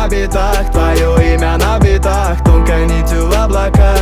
на битах, твое имя на битах, тонкой нитью в облака.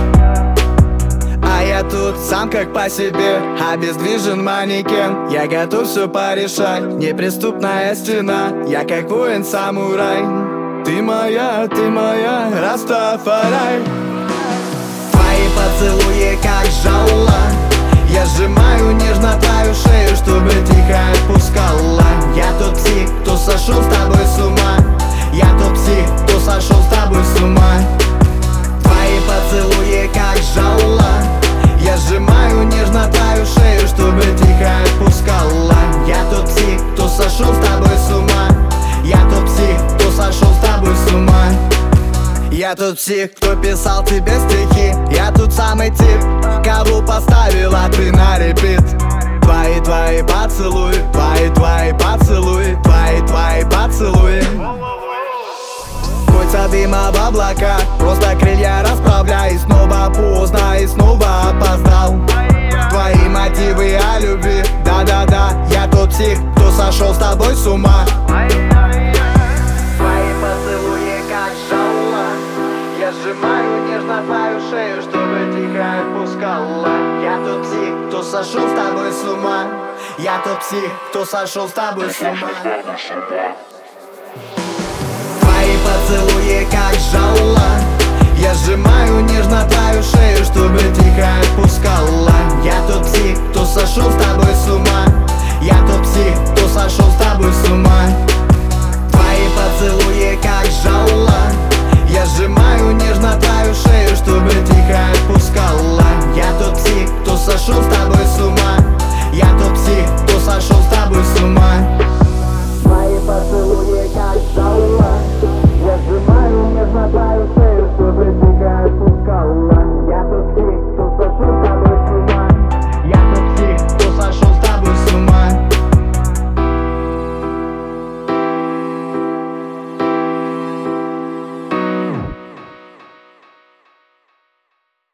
А я тут сам как по себе, обездвижен манекен. Я готов все порешать, неприступная стена. Я как воин-самурай. Ты моя, Растафарай. Твои поцелуи как жало. Я сжимаю нежно твою шею, чтобы тихо отпускала. Я тот псих, кто сошел с тобой с ума. Я тот псих, кто сошел с тобой с ума. Твои поцелуи как жало. Я сжимаю нежно твою шею, чтобы тихо отпускала. Я тот псих, кто сошел с тобой с ума. Я тот псих, кто сошел с тобой с ума. Я тот псих, кто писал тебе стихи. Я тот самый тип, кого поставила ты на репит. Твои поцелуи, твои поцелуи, твои поцелуи. Кольца дыма в облака, просто крылья расправляй. Снова поздно и снова опоздал. Твои мотивы о любви, да-да-да. Я тот псих, кто сошел с тобой с ума. Твои поцелуи как жало. Я сжимаю нежно твою шею, чтобы тихо отпускала. Я тот псих, кто сошел с тобой с ума. Я тот псих, кто сошел с тобой с ума. Твои поцелуи как жало. Я сжимаю нежно твою шею, чтобы тихо отпускала. Я тот псих,